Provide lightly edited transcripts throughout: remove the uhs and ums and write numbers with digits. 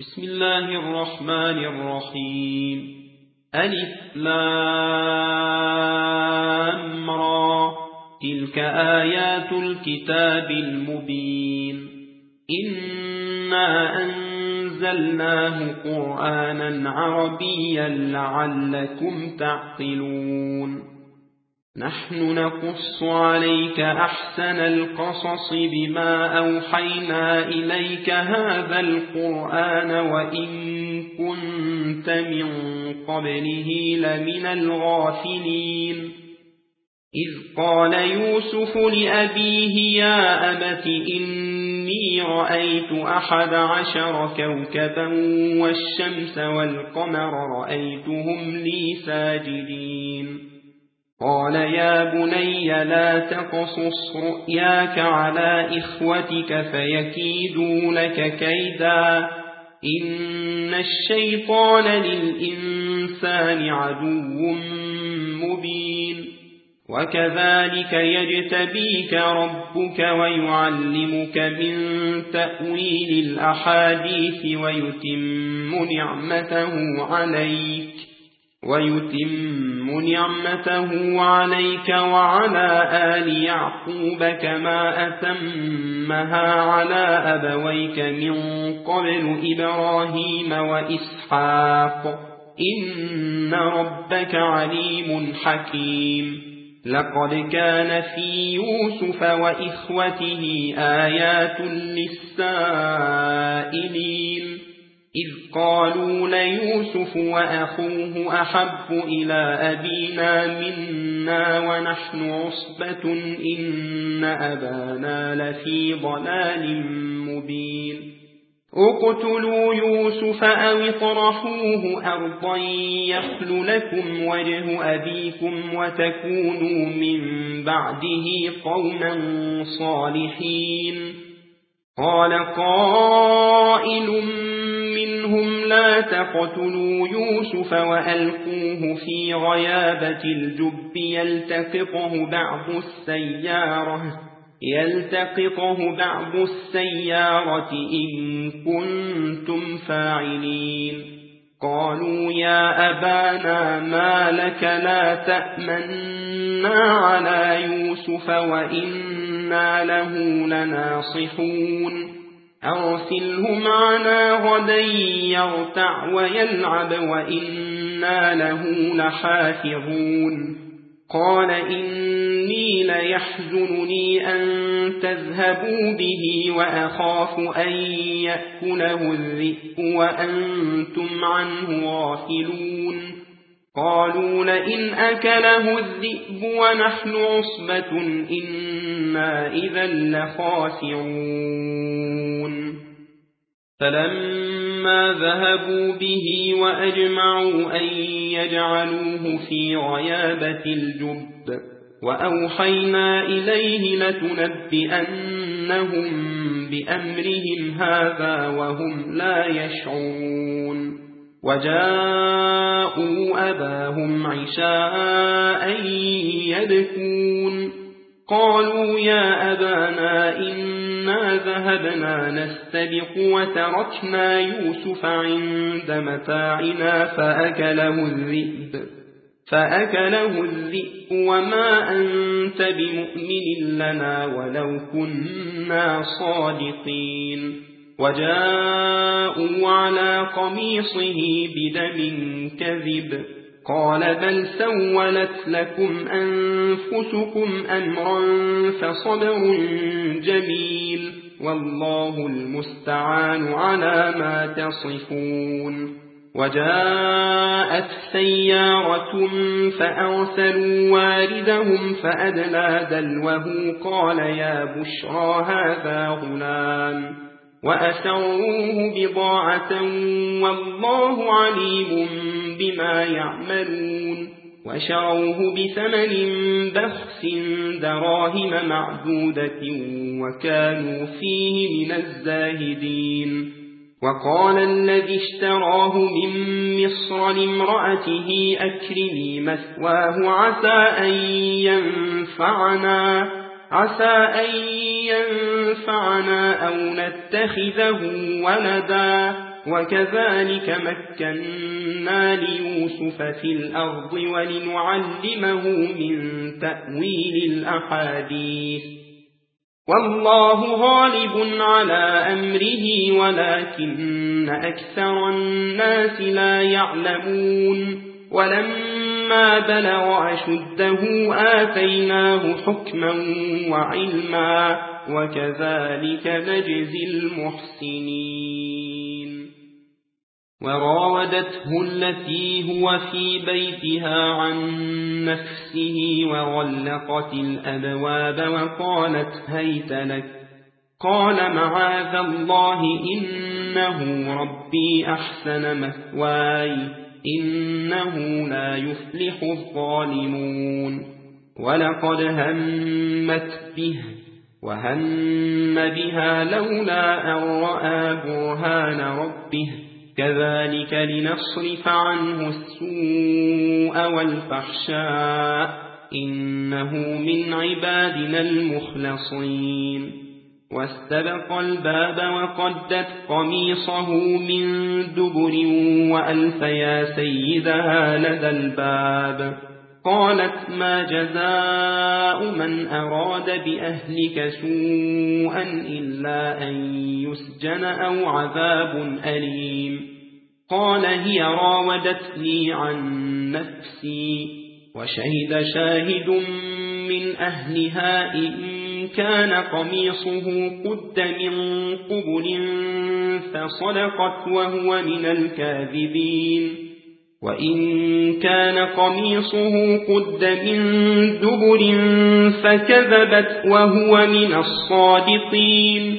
بسم الله الرحمن الرحيم. ألف لام را، تلك آيات الكتاب المبين. إنا أنزلناه قرآنا عربيا لعلكم تعقلون. نحن نقص عليك أحسن القصص بما أوحينا إليك هذا القرآن وإن كنت من قبله لمن الغافلين. إذ قال يوسف لأبيه يا أبت إني رأيت 11 كوكبا والشمس والقمر رأيتهم لي ساجدين. قال يا بني لا تقصص رؤياك على إخوتك فيكيدوا لك كيدا، إن الشيطان للإنسان عدو مبين. وكذلك يجتبيك ربك ويعلمك من تأويل الأحاديث ويتم نعمته عليك وعلى آل يعقوب كما أتمها على أبويك من قبل إبراهيم وإسحاق إن ربك عليم حكيم. لقد كان في يوسف وإخوته آيات للسائلين، إذ قالوا ليوسف وأخوه أحب إلى أبينا منا ونحن عصبة إن أبانا لفي ضلال مبين. اقتلوا يوسف أو اطرحوه أرضا يخل لكم وجه أبيكم وتكونوا من بعده قوما صالحين. قال قائل منهم لا تقتلوا يوسف وألقوه في غيابة الجب يلتقطه بعض السيارة إن كنتم فاعلين. قالوا يا أبانا ما لك لا تأمنا على يوسف وإنا له لناصحون. أرسله معنا غدا يرتع ويلعب وإنا له لحافظون. قال إني ليحزنني أن تذهبوا به وأخاف أن يأكله الذئب وأنتم عنه غافلون. قالوا لئن أكله الذئب ونحن عصبة إنا إذا لخاسرون. فلما ذهبوا به وأجمعوا أن يجعلوه في غيابة الجب وأوحينا إليه لتنبئنهم بأمرهم هذا وهم لا يشعرون. وجاءوا أباهم عشاء يبكون. قالوا يا أبانا إنا ذهبنا نستبق وتركنا يوسف عند متاعنا فأكله الذئب وما أنت بمؤمن لنا ولو كنا صادقين. وجاءوا على قميصه بدم كذب. قال بل سولت لكم أنفسكم أمرا فصبر جميل والله المستعان على ما تصفون. وجاءت سيارة فأرسلوا واردهم فأدلى دلوه قال يا بشرى هذا غلام وأسروه بضاعة والله عليم بما يعملون. وشروه بثمن بخس دراهم معدودة وكانوا فيه من الزاهدين. وقال الذي اشتراه من مصر لامرأته أكرمي مثواه عسى أن ينفعنا أو نتخذه ولدا وكذلك مكنا ليوسف في الأرض ولنعلمه من تأويل الأحاديث والله غالب على أمره ولكن أكثر الناس لا يعلمون ولما بلغ أشده آتيناه حكما وعلما وكذلك نجزي المحسنين وراودته التي هو في بيتها عن نفسه وغلقت الأبواب وقالت هيت لك قال معاذ الله إنه ربي أحسن مثواي إنه لا يفلح الظالمون ولقد همت به وهم بها لولا أن رأى برهان ربه كذلك لنصرف عنه السوء والفحشاء إنه من عبادنا المخلصين واستبق الباب وقدت قميصه من دبر وألف يا سيدها لدى الباب قالت ما جزاء من أراد بأهلك سوءا إلا أن يسجن أو عذاب أليم قال هي راودتني عن نفسي وشهد شاهد من أهلها إن كان قميصه قد من قبل فصدقت وهو من الكاذبين وإن كان قميصه قد من دبر فكذبت وهو من الصادقين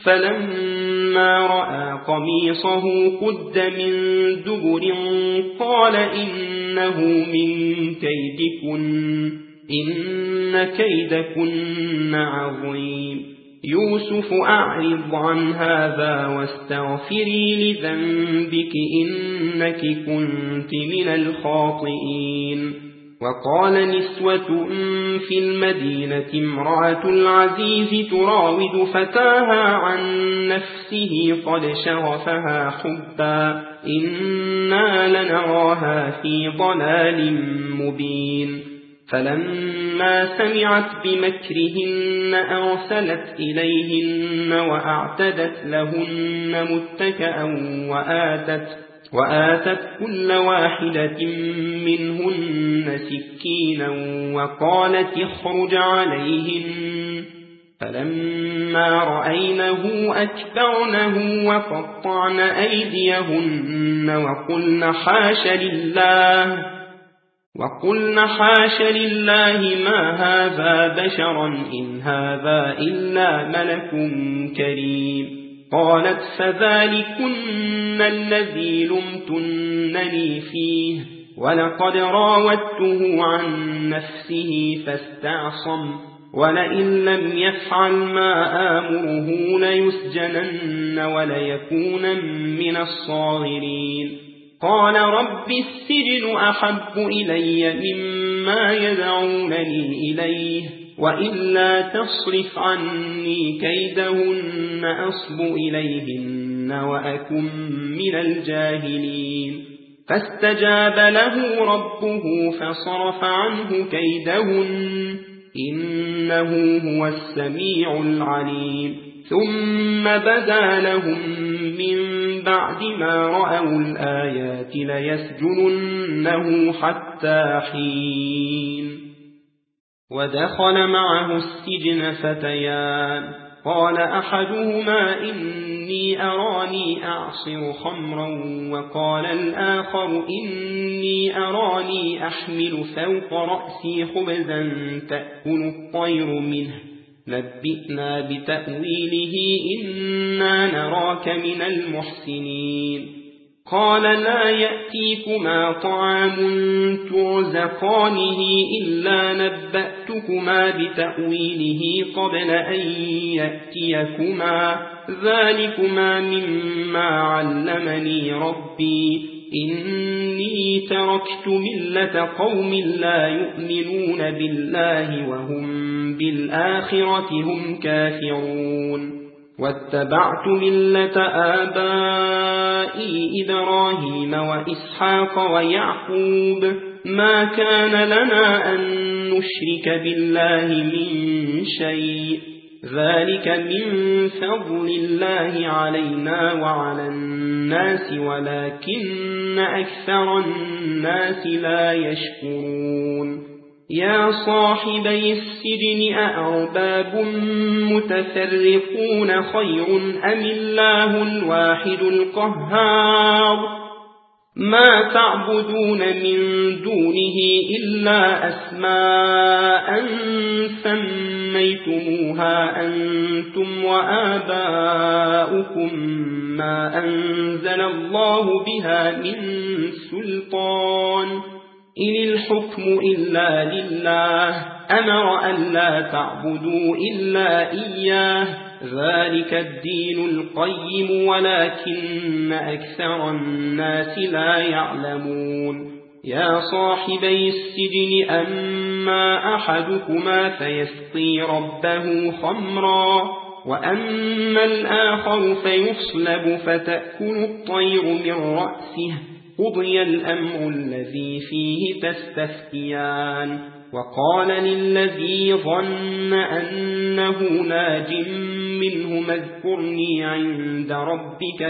فلما رأى قميصه قد من دبر قال إنه من كيدكن إن كيدكن عظيم يوسف أعرض عن هذا واستغفري لذنبك إنك كنت من الخاطئين وقال نسوة في المدينة امرأة العزيز تراود فتاها عن نفسه قد شغفها حبا إنا لنراها في ضلال مبين فلما سمعت بمكرهن أرسلت إليهن وأعتدت لهن متكأ وآتت كل واحدة منهن سكينا وقالت اخرج عليهن فلما رأينه أكبرنه وقطعن أيديهن وقلن حاش لله ما هذا بشرا إن هذا إلا ملك كريم قالت فذلكن الذي لمتنني فيه ولقد راودته عن نفسه فاستعصم ولئن لم يفعل ما آمره ليسجنن وليكون من الصاغرين قال رب السجن أحب إلي مما يدعونني إليه وإلا تصرف عني كيدهن أصب إليهن وأكن من الجاهلين فاستجاب له ربه فصرف عنه كيدهن إنه هو السميع العليم ثم بدا لهم من بعد ما رأوا الآيات ليسجننه حتى حين ودخل معه السجن فتيان قال أحدهما إني أراني أعصر خمرا وقال الآخر إني أراني أحمل فوق رأسي خبزا تأكل الطير منه نبئنا بتأويله إنا نراك من المحسنين قال لا يأتيكما طعام ترزقانه إلا نبأتكما بتأويله قبل أن يأتيكما ذلكما مما علمني ربي إني تركت ملة قوم لا يؤمنون بالله وهم بالآخرة هم كافرون واتبعت ملة آبائي إبراهيم وإسحاق ويعقوب ما كان لنا أن نشرك بالله من شيء ذلك من فضل الله علينا وعلى الناس ولكن أكثر الناس لا يشكرون يا صاحبي السجن أأرباب متفرقون خير أم الله الواحد القهار ما تعبدون من دونه إلا أسماء سميتموها أنتم وآباؤكم ما أنزل الله بها من سلطان إن الحكم إلا لله أمر أن لا تعبدوا إلا إياه ذلك الدين القيم ولكن أكثر الناس لا يعلمون يا صاحبي السجن أما أحدكما فيسقي ربه خمرا وأما الآخر فيصلب فتأكل الطير من رأسه قضي الأمر الذي فيه تستفتيان وقال للذي ظن أنه ناج منه اذكرني عند ربك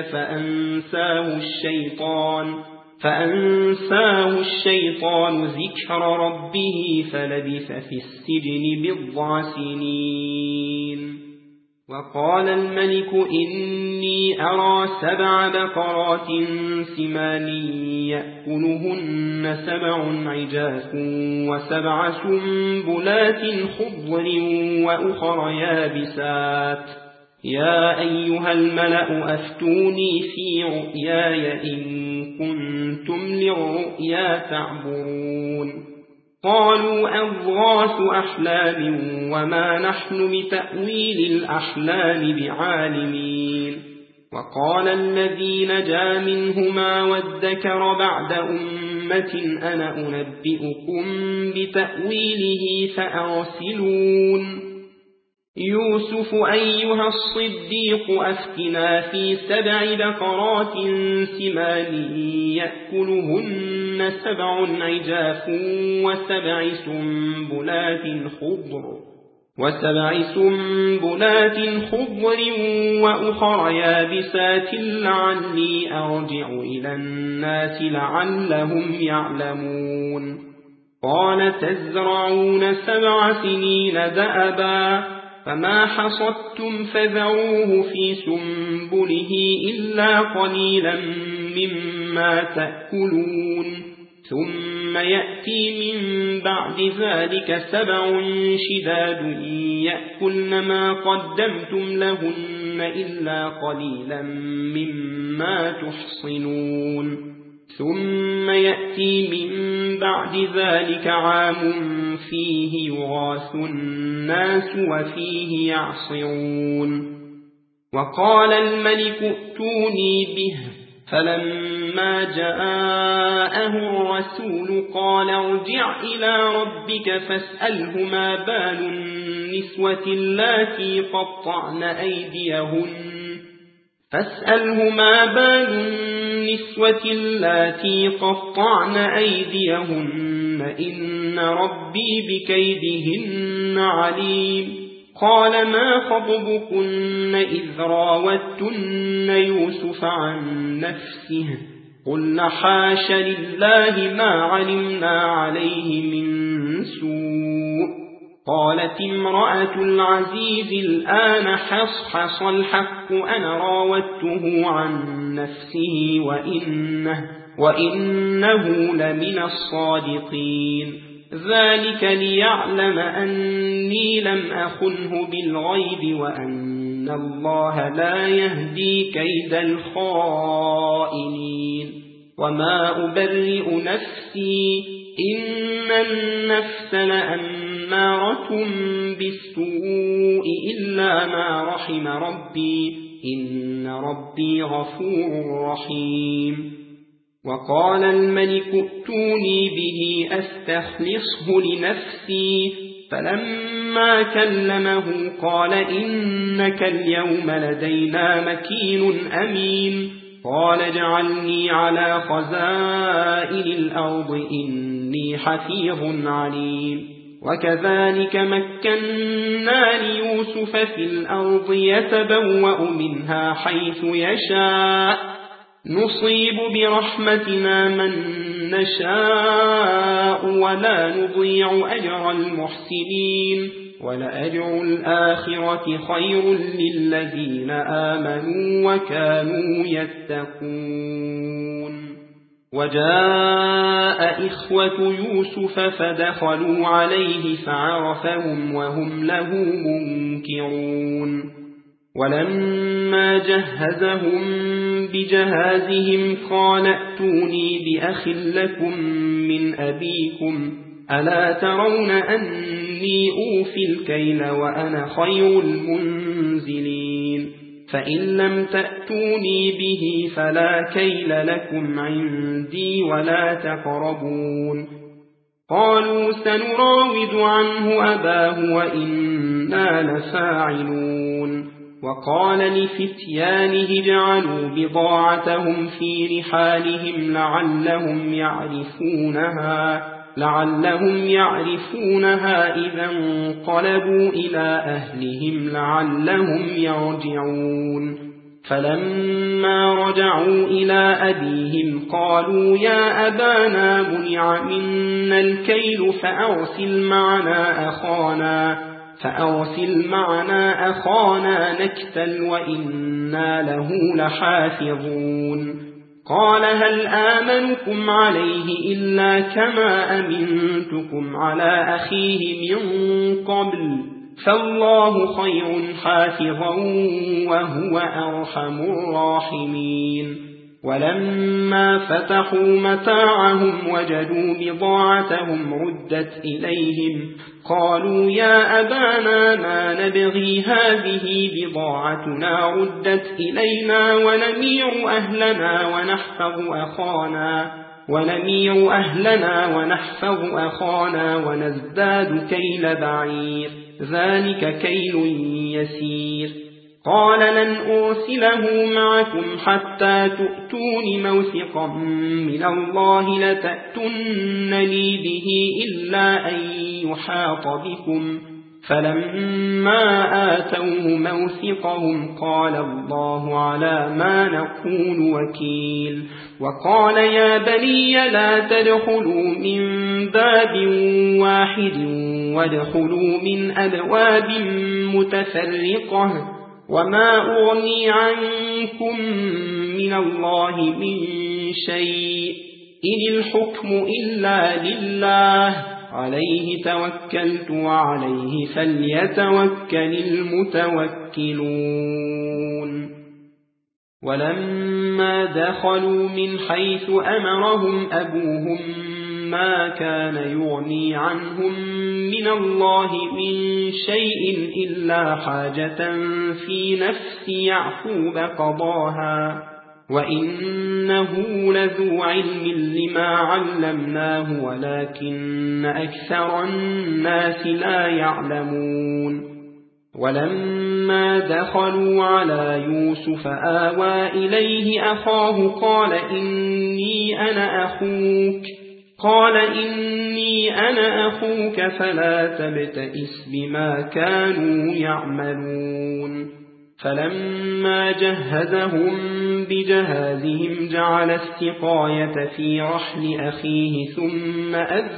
فأنساه الشيطان ذكر ربه فلبث في السجن 10 سنين وقال الملك إني أرى 7 بقرات سمان يأكلهن 7 عجاف و7 سنبلات خضر وأخر يابسات يا أيها الملأ أفتوني في رؤياي إن كنتم للرؤيا تعبرون قالوا أضغاث أحلام وما نحن بتأويل الأحلام بعالمين وقال الذي نجا منهما وادكر بعد أمة أنا أنبئكم بتأويله فأرسلون يوسف أيها الصديق أفتنا في 7 بقرات سمان يأكلهن 7 عجاف و7 سنبلات خضر وأخر يابسات لعلي أرجع إلى الناس لعلهم يعلمون قال تزرعون 7 سنين دأبا فما حصدتم فذروه في سنبله إلا قليلا مما تأكلون ثم يأتي من بعد ذلك 7 شداد يأكلن ما قدمتم لهن إلا قليلا مما تحصنون ثم يأتي من بعد ذلك عام فيه يغاث الناس وفيه يعصرون وقال الملك ائتوني به فلما جاءه الرسول قال ارجع إلى ربك فاسأله ما بال النسوة اللاتي قطعن أيديهن إن ربي بكيدهن عليم قال ما خطبكن إذ راوتن يوسف عن نفسه قلنا حاش لله ما علمنا عليه من سوء قالت امرأة العزيز الآن حصحص الحق أنا راودته عن نفسه وإنه لمن الصادقين ذلك ليعلم أني لم أخنه بالغيب وأن الله لا يهدي كيد الخائنين وما أبرئ نفسي إن النفس لأمارة بالسوء إلا ما رحم ربي إن ربي غفور رحيم وقال الملك ائتوني به أستخلصه لنفسي فلما كلمه قال إنك اليوم لدينا مكين أمين قال اجعلني على خزائن الأرض إني حفيظ عليم وكذلك مكنا ليوسف في الأرض يتبوأ منها حيث يشاء نصيب برحمتنا من نشاء ولا نضيع أجر المحسنين ولأجر الآخرة خير للذين آمنوا وكانوا يتقون وجاء إخوة يوسف فدخلوا عليه فعرفهم وهم له منكرون ولما جهزهم بجهازهم قال ائتوني بأخ لكم من أبيكم ألا ترون أني أوفي الكيل وأنا خير المنزلين فإن لم تأتوني به فلا كيل لكم عندي ولا تقربون قالوا سنراود عنه أباه وإنا لفاعلون وقال لفتيانه اجعلوا بضاعتهم في رحالهم لعلهم يعرفونها إذا انقلبوا إلى أهلهم لعلهم يرجعون فلما رجعوا إلى أبيهم قالوا يا أبانا منع منا الكيل فأرسل معنا أخانا نكتل وإنا له لحافظون قال هل آمنكم عليه إلا كما أمنتكم على أخيه من قبل فالله خير حافظا وهو أرحم الراحمين ولما فتحوا متاعهم وجدوا بضاعتهم ردت إليهم قالوا يا أبانا ما نبغي هذه بضاعتنا ردت إلينا ونمير أهلنا ونحفظ أخانا ونزداد كيل بعير ذلك كيل يسير قال لن أرسله معكم حتى تؤتون موثقا من الله لتأتونني به إلا أن يحاط بكم فلما آتوه موثقهم قال الله على ما نقول وكيل وقال يا بني لا تدخلوا من باب واحد وادخلوا من أبواب متفرقة وما أغني عنكم من الله من شيء إن الحكم إلا لله عليه توكلت وعليه فليتوكل المتوكلون ولما دخلوا من حيث أمرهم أبوهم ما كان يغني عنهم من الله من شيء إلا حاجة في نفس يعقوب قضاها وإنه لذو علم لما علمناه ولكن أكثر الناس لا يعلمون ولما دخلوا على يوسف آوى إليه أخاه قال إني أنا أخوك فلا تبتئس بما كانوا يعملون فلما جهزهم بجهازهم جعل السقاية في رحل أخيه ثم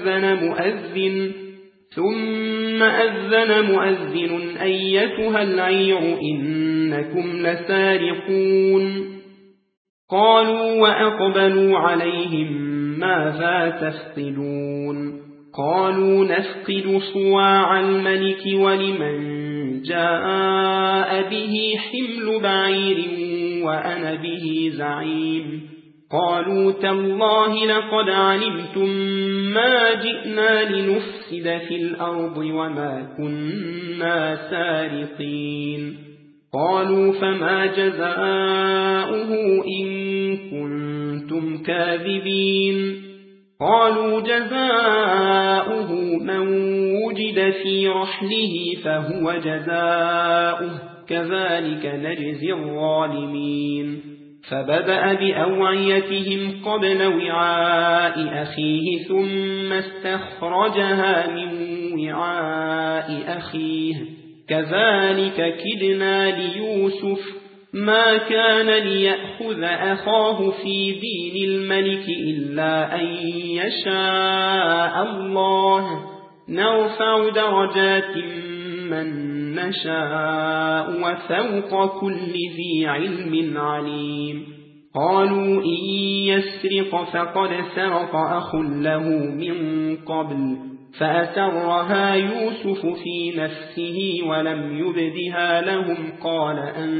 أذن مؤذن أيتها العير إنكم لسارقون قالوا وأقبلوا عليهم ماذا تفقدون قالوا نفقد صواع الملك ولمن جاء به حمل بعير وأنا به زعيم قالوا تالله لقد علمتم ما جئنا لنفسد في الأرض وما كنا سارقين قالوا فما جزاؤه إن كنتم كاذبين قالوا جزاؤه من وجد في رحله فهو جزاؤه كذلك نجزي الظالمين فبدأ بأوعيتهم قبل وعاء أخيه ثم استخرجها من وعاء أخيه كذلك كدنا ليوسف ما كان ليأخذ أخاه في دين الملك إلا أن يشاء الله نرفع درجات من نشاء وفوق كل ذي علم عليم قالوا إن يسرق فقد سرق أخ له من قبل فأسرها يوسف في نفسه ولم يبدها لهم قال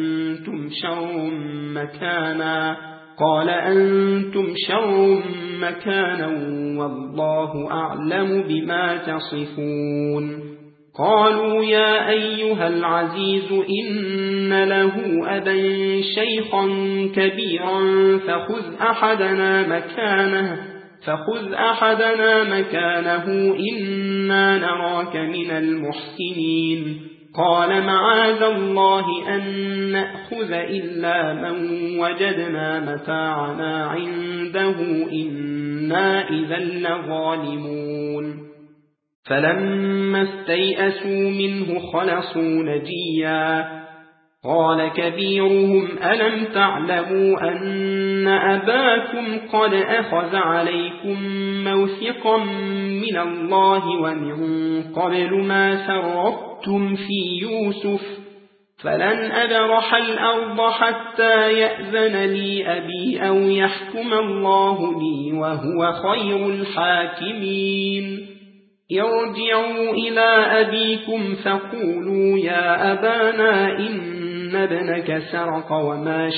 أنتم شر مكانا والله أعلم بما تصفون قالوا يا أيها العزيز إن له أبا شيخا كبيرا فخذ أحدنا مكانه إنا نراك من المحسنين قال معاذ الله أن نأخذ إلا من وجدنا متاعنا عنده إنا إذا لظالمون فلما استيئسوا منه خلصوا نجيا قال كبيرهم ألم تعلموا أن أباكم قد أخذ عليكم موثقا من الله ومن قبل ما فرطتم في يوسف فلن أبرح الأرض حتى يأذن لي أبي أو يحكم الله لي وهو خير الحاكمين ارجعوا إلى أبيكم فقولوا يا أبانا إن ابنك سرق وما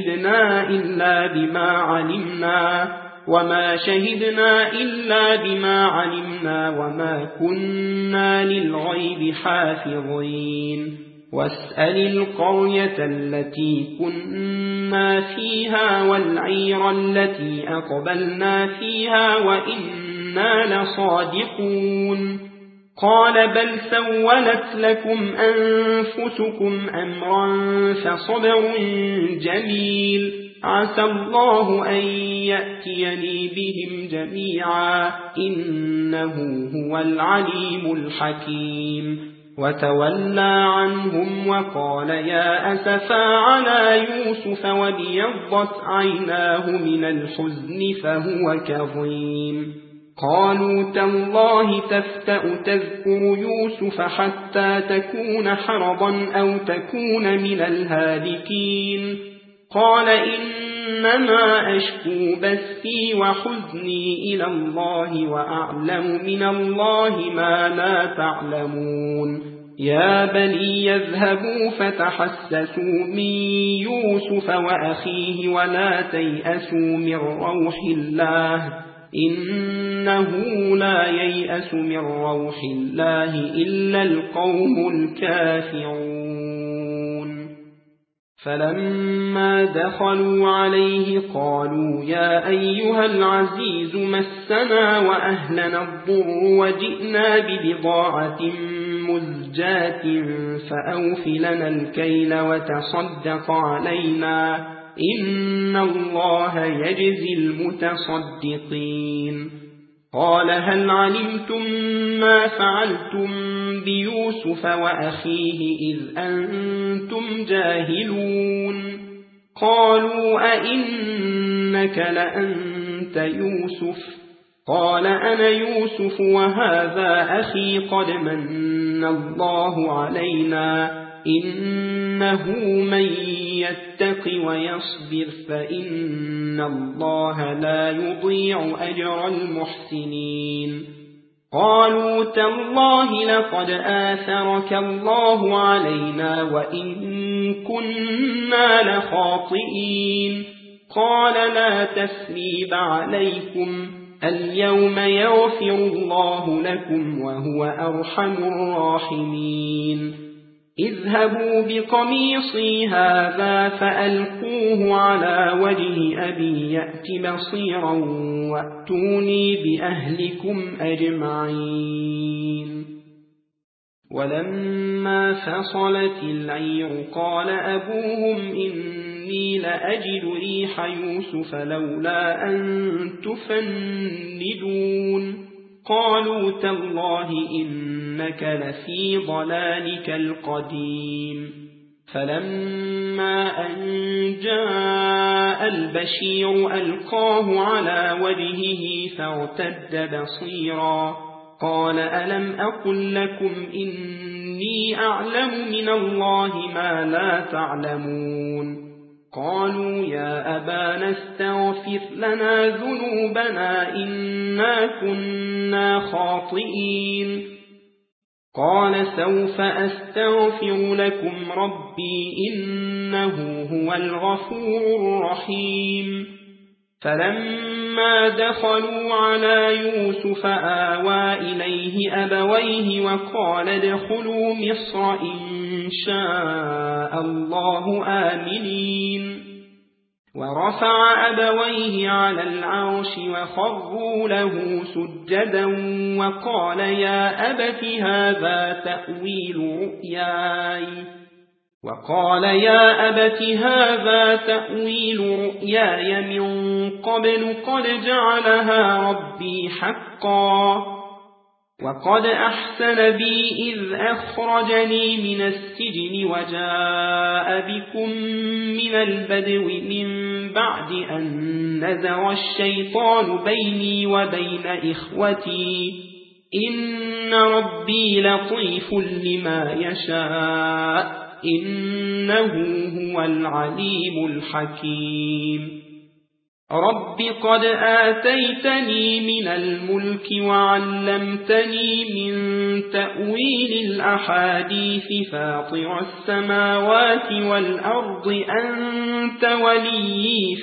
شهدنا إلا بما علمنا وما كنا للغيب حافظين واسأل القرية التي كنا فيها والعير التي أقبلنا فيها وإنا لصادقون قال بل سولت لكم أنفسكم أمرا فصبر جميل عسى الله أن يأتيني بهم جميعا إنه هو العليم الحكيم وتولى عنهم وقال يا أسفا على يوسف وابيضت عيناه من الحزن فهو كظيم قالوا تالله تفتأ تذكر يوسف حتى تكون حرضا أو تكون من الهالكين قال إنما أشكو بثي وحزني إلى الله وأعلم من الله ما لا تعلمون يا بني يذهبوا فتحسسوا من يوسف وأخيه ولا تيأسوا من روح الله إنه لا ييأس من روح الله إلا القوم الكافرون فلما دخلوا عليه قالوا يا أيها العزيز مسنا وأهلنا الضر وجئنا ببضاعة مزجاة فأوف لنا الكيل وتصدق علينا إن الله يجزي المتصدقين قال هل علمتم ما فعلتم بيوسف وأخيه إذ أنتم جاهلون قالوا أئنك لأنت يوسف قال أنا يوسف وهذا أخي قد من الله علينا إنه من يتق ويصبر فإن الله لا يضيع أجر المحسنين قالوا تالله لقد آثرك الله علينا وإن كنا لخاطئين قال لا تثريب عليكم اليوم يغفر الله لكم وهو أرحم الراحمين اذهبوا بقميصي هذا فألقوه على وجه أبي يأت بصيرا وأتوني بأهلكم أجمعين. ولما فصلت العير قال أبوهم إني لأجد ريح يوسف لولا أن تفندون. قالوا تالله إنك لفي ضلالك القديم. فلما أن جاء البشير ألقاه على وجهه فارتد بصيرا قال ألم أقل لكم إني أعلم من الله ما لا تعلمون. قالوا يا أبانا استغفر لنا ذنوبنا إنا كنا خاطئين. قال سوف أستغفر لكم ربي إنه هو الغفور الرحيم. فلما دخلوا على يوسف آوى إليه أبويه وقال ادخلوا مصر إن شاء الله آمنين. ورفع أبويه على العرش وخروا له سجدا وقال يا أبت هذا تأويل رؤياي من قبل قد جعلها ربي حقا. وقد أحسن بي إذ أخرجني من السجن وجاء بكم من البدو من بعد أن نزغ الشيطان بيني وبين إخوتي إن ربي لطيف لما يشاء إنه هو العليم الحكيم. رب قد آتيتني من الملك وعلمتني من تأويل الأحاديث فاطر السماوات والأرض أنت ولي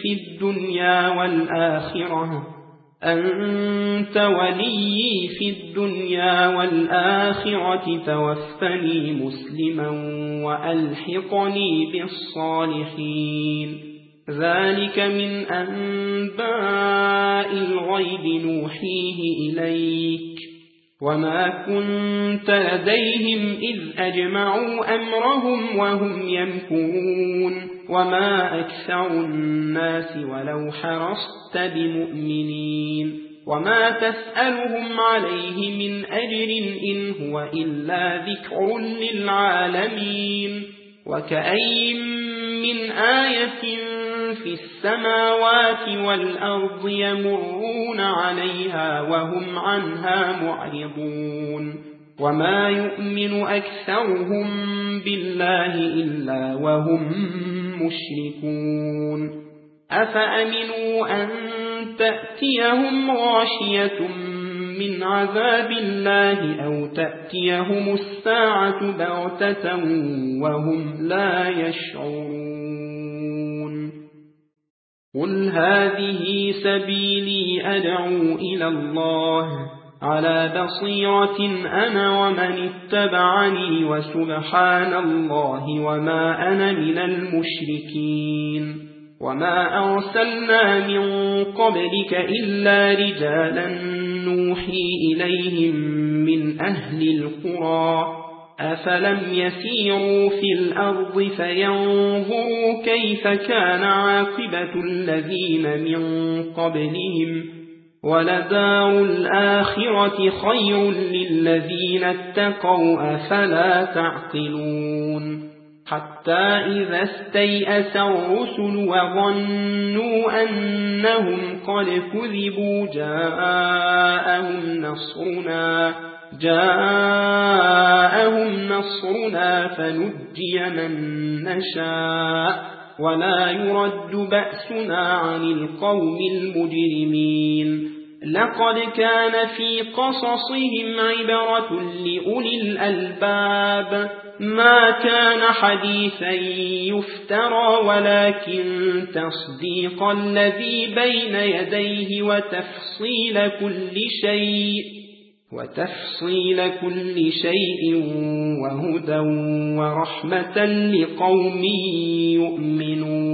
في الدنيا والآخرة توفني مسلما وألحقني بالصالحين. ذلك من أنباء الغيب نوحيه إليك وما كنت لديهم إذ أجمعوا أمرهم وهم يمكرون وما أكثر الناس ولو حرصت بمؤمنين وما تسألهم عليه من أجر إن هو إلا ذكر للعالمين. وكأي من آية في السماوات والأرض يمرون عليها وهم عنها معرضون وما يؤمن أكثرهم بالله إلا وهم مشركون. أفأمنوا أن تأتيهم غاشية من عذاب الله أو تأتيهم الساعة بغتة وهم لا يشعرون. قل هذه سبيلي أدعو إلى الله على بصيرة أنا ومن اتبعني وسبحان الله وما أنا من المشركين. وما أرسلنا من قبلك إلا رجالا نوحي إليهم من أهل القرى أفلم يسيروا في الأرض فينظروا كيف كان عاقبة الذين من قبلهم ولدار الآخرة خير للذين اتقوا أفلا تعقلون. حتى إذا استيأس الرسل وظنوا أنهم قد كذبوا جاءهم نصرنا فنجي من نشاء ولا يرد بأسنا عن القوم المجرمين. لقد كان في قصصهم عبرة لأولي الألباب ما كان حديثا يفترى ولكن تصديق الذي بين يديه وتفصيل كل شيء وتفصيل كل شيء وهدى ورحمة لقوم يؤمنون.